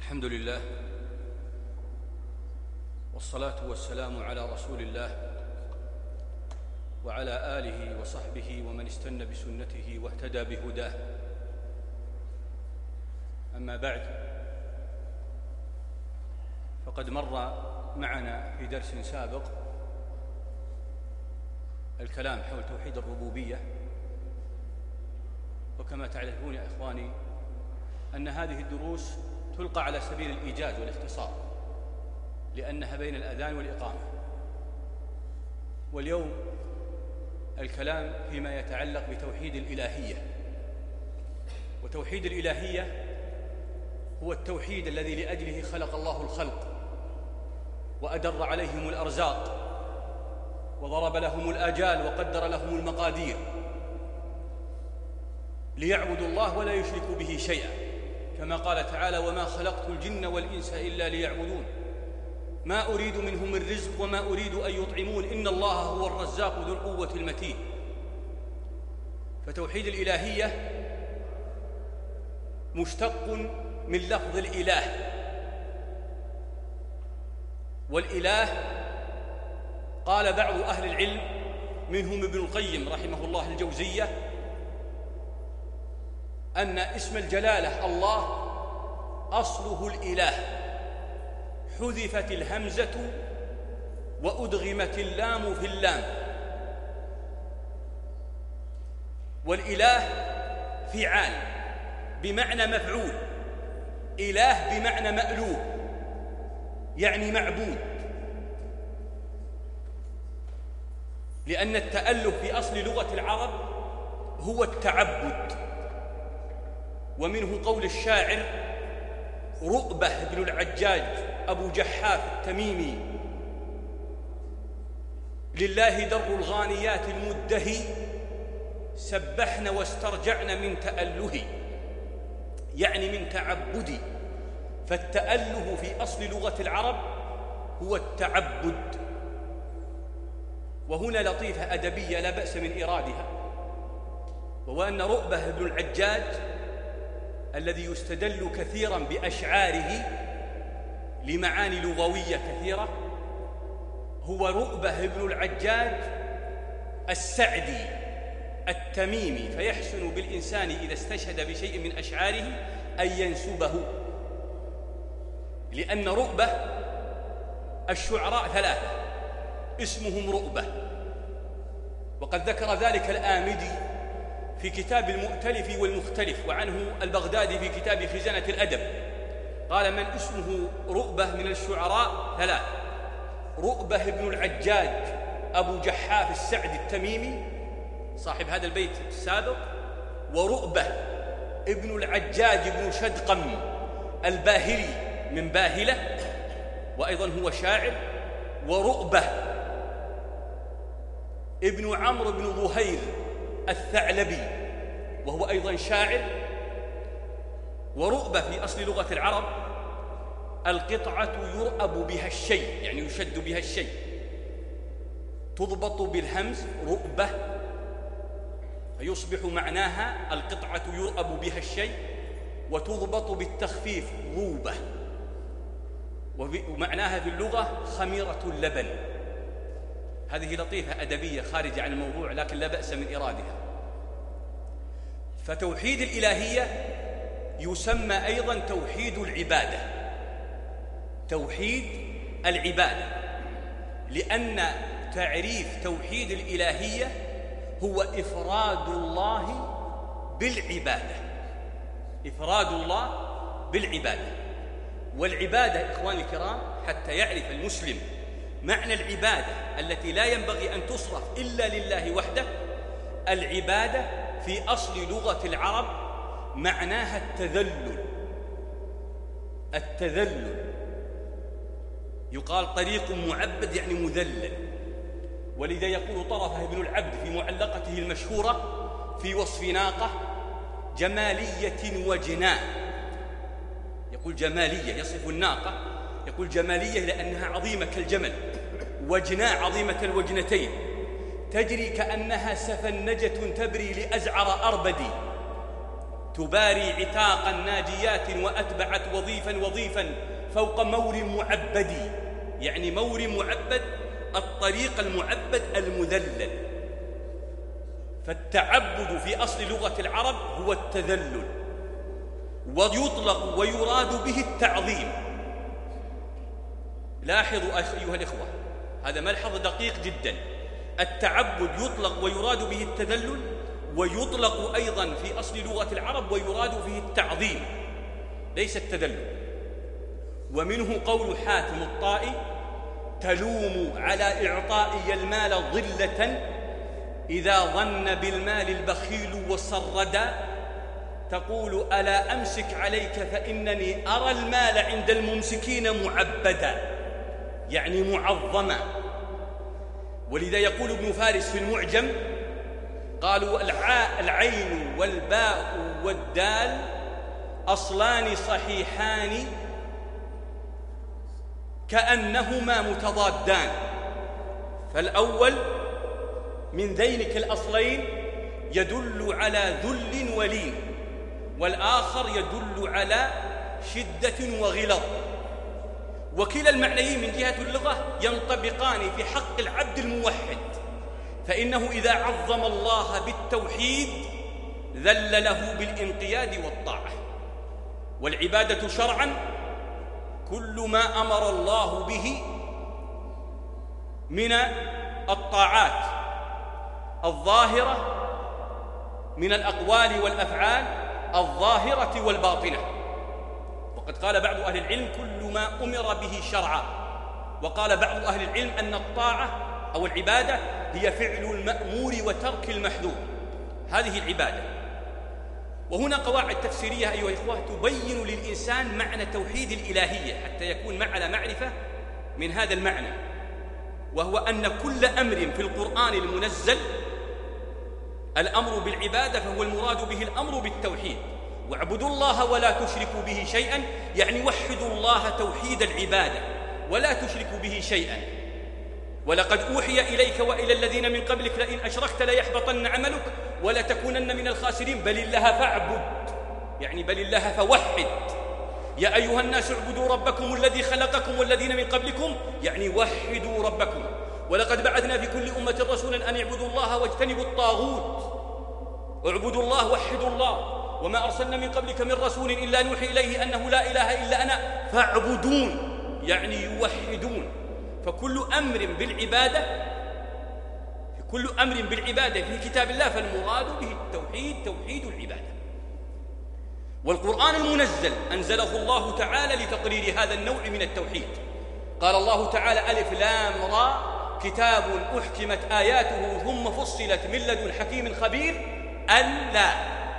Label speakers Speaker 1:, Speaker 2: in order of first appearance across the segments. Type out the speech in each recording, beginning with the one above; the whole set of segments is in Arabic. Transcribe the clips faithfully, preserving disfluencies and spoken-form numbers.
Speaker 1: الحمد لله والصلاة والسلام على رسول الله وعلى آله وصحبه ومن استنى بسنته واهتدى بهداه. أما بعد، فقد مر معنا في درس سابق الكلام حول توحيد الربوبية، وكما تعرفون يا إخواني أن هذه الدروس تلقى على سبيل الإيجاز والاختصار، لأنها بين الأذان والإقامة. واليوم الكلام فيما يتعلق بتوحيد الإلهية. وتوحيد الإلهية هو التوحيد الذي لأجله خلق الله الخلق وأدر عليهم الأرزاق وضرب لهم الآجال وقدر لهم المقادير ليعبدوا الله ولا يشركوا به شيئا، كما قال تعالى: وما خلقت الجن والإنس إلا ليعبدون ما أريد منهم من رزق وما أريد أن يطعمون إن الله هو الرزاق ذو القوة المتين. فتوحيد الإلهية مشتق من لفظ الإله، والإله قال بعض أهل العلم منهم ابن القيم رحمه الله الجوزية أن اسم الجلالة الله أصله الإله، حذفت الهمزة وأدغمت اللام في اللام. والإله فعال بمعنى مفعول، إله بمعنى مألوه يعني معبود، لأن التأله في أصل لغة العرب هو التعبد. ومنه قول الشاعر رؤبة بن العجاج أبو جحاف التميمي: لله در الغانيات المدهي سبحن واسترجعن من تأله، يعني من تعبدي. فالتأله في أصل لغة العرب هو التعبد. وهنا لطيفة أدبية لا بأس من إيرادها، وهو أن رؤبة بن العجاج الذي يستدل كثيرا بأشعاره لمعاني لغوية كثيرة هو رؤبة بن العجاج السعدي التميمي، فيحسن بالإنسان إذا استشهد بشيء من أشعاره أن ينسبه، لأن رؤبة الشعراء ثلاثة اسمهم رؤبة. وقد ذكر ذلك الآمدي في كتاب المؤتلف والمختلف، وعنه البغدادي في كتاب خزانة الأدب، قال: من اسمه رؤبة من الشعراء ثلاث: رؤبة بن العجاج أبو جحاف السعدي التميمي صاحب هذا البيت السابق، ورؤبة ابن العجاج بن شدقم الباهلي من باهلة وأيضا هو شاعر، ورؤبة ابن عمرو بن ظهير الثعلبي وهو أيضا شاعر. ورؤبة في أصل لغة العرب القطعة يرأب بها الشيء، يعني يشد بها الشيء، تضبط بالهمز رؤبة فيصبح معناها القطعة يرأب بها الشيء، وتضبط بالتخفيف روبة، ومعناها في اللغة خميرة اللبن. هذه لطيفة أدبية خارجة عن الموضوع لكن لا بأس من إرادها. فتوحيد الإلهية يسمى أيضا توحيد العبادة، توحيد العبادة، لأن تعريف توحيد الإلهية هو إفراد الله بالعبادة، إفراد الله بالعبادة. والعبادة إخواني الكرام حتى يعرف المسلم معنى العبادة التي لا ينبغي أن تصرف إلا لله وحده، العبادة في أصل لغة العرب معناها التذلل. التذلل يقال طريق معبد يعني مذلل، ولذا يقول طرفة بن العبد في معلقته المشهورة في وصف ناقة: جمالية وجناء. يقول جمالية يصف الناقة، يقول جمالية لأنها عظيمة كالجمل، وجناء عظيمة الوجنتين، تجري كأنها سفنجة تبري لأزعر أربدي. تباري عتاقا ناجيات وأتبعت وظيفا وظيفا فوق مور معبد، يعني مور معبد الطريق المعبد المذلل. فالتعبد في أصل لغة العرب هو التذلل، ويطلق ويراد به التعظيم. لاحظوا أيها الإخوة، هذا ملحظ دقيق جدا. التعبد يطلق ويراد به التذلل، ويطلق أيضا في أصل لغة العرب ويراد به التعظيم ليس التذلل. ومنه قول حاتم الطائي: تلوم على إعطائي المال ضلة إذا ظن بالمال البخيل وصردا، تقول ألا أمسك عليك فإنني أرى المال عند الممسكين معبدا، يعني معظما. ولذا يقول ابن فارس في المعجم: قالوا العين والباء والدال أصلان صحيحان كأنهما متضادان، فالأول من ذينك الأصلين يدل على ذل ولين، والآخر يدل على شدة وغلظ. وكلا المعنيين من جهة اللغة ينطبقان في حق العبد الموحد، فإنه إذا عظم الله بالتوحيد ذل له بالانقياد والطاعة. والعبادة شرعا كل ما أمر الله به من الطاعات الظاهرة، من الأقوال والأفعال الظاهرة والباطنة. وقد قال بعض أهل العلم كل ما أمر به شرعا، وقال بعض أهل العلم أن الطاعة أو العبادة هي فعل المأمور وترك المحذور، هذه العبادة. وهنا قواعد تفسيرية أيها الإخوة تبين للإنسان معنى توحيد الإلهية حتى يكون على معرفة من هذا المعنى، وهو أن كل أمر في القرآن المنزل الأمر بالعبادة فهو المراد به الأمر بالتوحيد. واعبدوا الله ولا تشركوا به شيئا، يعني وحدوا الله توحيد العبادة ولا تشركوا به شيئا. ولقد أوحي إليك وإلى الذين من قبلك لئن أشركت ليحبطن عملك ولتكونن من الخاسرين بل الله فاعبد، يعني بل الله فوحد. يا أيها الناس اعبدوا ربكم الذي خلقكم والذين من قبلكم، يعني وحدوا ربكم. ولقد بعثنا في كل أمة رسولا أن اعبدوا الله واجتنبوا الطاغوت، اعبدوا الله وحدوا الله، وما أرسلنا من قبلك من رسول إلا نوحي إليه أنه لا إله إلا أنا فاعبدون، يعني يوحدون. فكل أمر بالعبادة في كل أمر بالعبادة في كتاب الله فالمراد به التوحيد، توحيد العبادة. والقرآن المنزل أنزله الله تعالى لتقرير هذا النوع من التوحيد. قال الله تعالى: ألف لام را كتاب أحكمت آياته ثم فصلت من لدن حكيم خبير أن لا،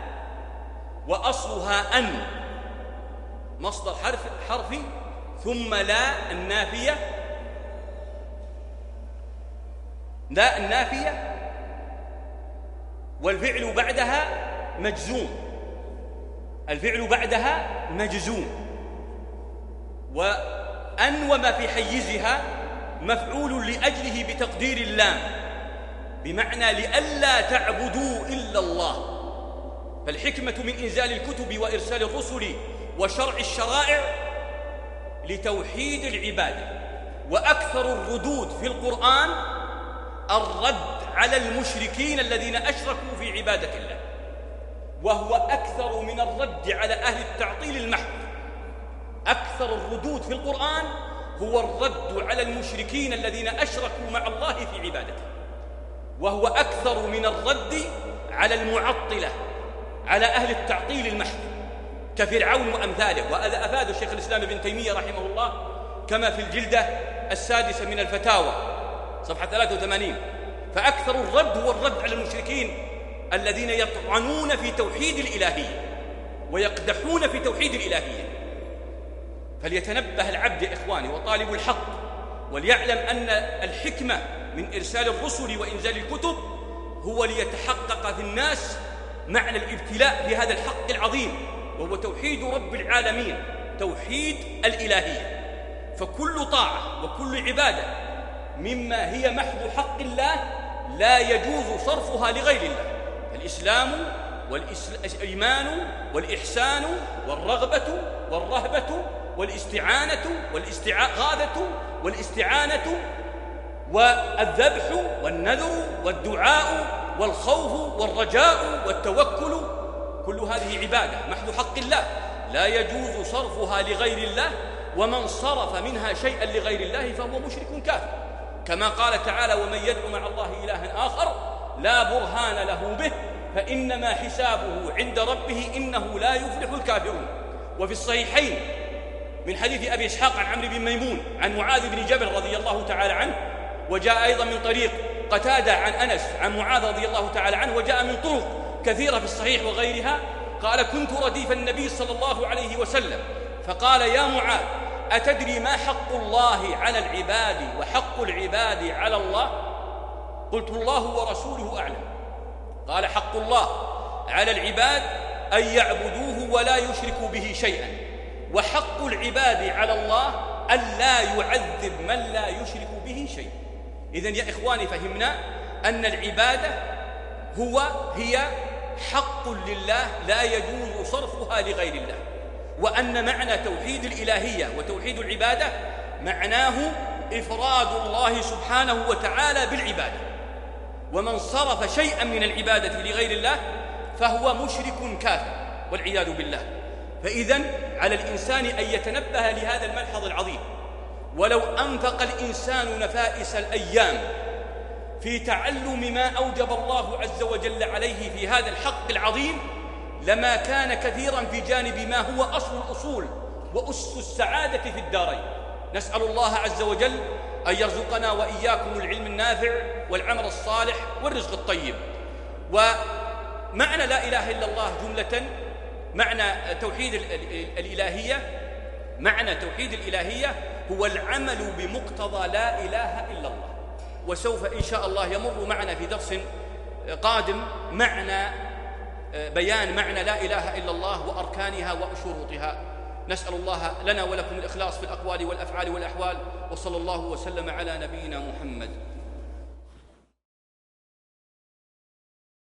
Speaker 1: وأصلها أن مصدر حرف حرفي، ثم لا النافية، لا النافية، والفعل بعدها مجزوم، الفعل بعدها مجزوم. وأن وما في حيزها مفعول لأجله بتقدير اللام، بمعنى لئلا تعبدوا إلا الله. فالحكمة من إنزال الكتب وإرسال الرسل وشرع الشرائع لتوحيد العبادة. وأكثر الردود في القرآن الرد على المشركين الذين أشركوا في عبادة الله، وهو أكثر من الرد على أهل التعطيل المحض. أكثر الردود في القرآن هو الرد على المشركين الذين أشركوا مع الله في عبادته، وهو أكثر من الرد على المعطلة، على أهل التعطيل المحض كفرعون وأمثاله. وهذا أفاد الشيخ الإسلام ابن تيمية رحمه الله كما في الجلدة السادسة من الفتاوى صفحة ثلاثة وثمانين. فأكثر الرد هو الرد على المشركين الذين يطعنون في توحيد الإلهية ويقدحون في توحيد الإلهية. فليتنبه العبد يا إخواني وطالب الحق، وليعلم أن الحكمة من إرسال الرسل وإنزال الكتب هو ليتحقق في الناس معنى الابتلاء بهذا الحق العظيم، وهو توحيد رب العالمين، توحيد الإلهية. فكل طاعة وكل عبادة مما هي محض حق الله لا يجوز صرفها لغير الله. فالإسلام والإيمان والإحسان والرغبة والرهبة والاستعانة والاستغاثة والاستعانة والذبح والنذر والدعاء والخوف والرجاء والتوكل، كل هذه عبادة محض حق الله لا يجوز صرفها لغير الله، ومن صرف منها شيئا لغير الله فهو مشرك كافر، كما قال تعالى: ومن يدعو مع الله إلها آخر لا برهان له به فإنما حسابه عند ربه إنه لا يفلح الكافرون. وفي الصحيحين من حديث أبي إسحاق عن عمرو بن ميمون عن معاذ بن جبل رضي الله تعالى عنه، وجاء أيضا من طريق قتادة عن أنس عن معاذ رضي الله تعالى عنه، وجاء من طرق كثيرة في الصحيح وغيرها، قال: كنت رديف النبي صلى الله عليه وسلم فقال: يا معاذ أتدري ما حق الله على العباد وحق العباد على الله؟ قلت: الله ورسوله أعلم. قال: حق الله على العباد أن يعبدوه ولا يشركوا به شيئا، وحق العباد على الله أن لا يعذب من لا يشرك به شيء. إذن يا إخواني فهمنا أن العبادة هو هي حق لله لا يجوز صرفها لغير الله، وأن معنى توحيد الإلهية وتوحيد العبادة معناه إفراد الله سبحانه وتعالى بالعبادة، ومن صرف شيئا من العبادة لغير الله فهو مشرك كافر والعياذ بالله. فإذن على الإنسان أن يتنبه لهذا الملحظ العظيم، ولو أنفق الإنسان نفائس الأيام في تعلم ما أوجب الله عز وجل عليه في هذا الحق العظيم لما كان كثيرا في جانب ما هو أصل الأصول وأس السعادة في الدارين. نسأل الله عز وجل أن يرزقنا وإياكم العلم النافع والعمل الصالح والرزق الطيب. ومعنى لا إله إلا الله جملة، معنى توحيد الإلهية معنى توحيد الإلهية هو العمل بمقتضى لا إله إلا الله. وسوف إن شاء الله يمر معنا في درس قادم معنى بيان معنى لا إله إلا الله وأركانها وشروطها. نسأل الله لنا ولكم الإخلاص في الأقوال والأفعال والأحوال، وصلى الله وسلم على نبينا محمد.